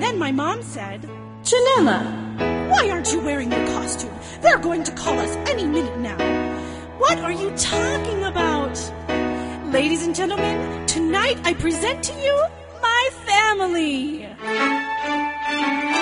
Then my mom said, Janella, why aren't you wearing your costume? They're going to call us any minute now. What are you talking about? Ladies and gentlemen, tonight I present to you my family.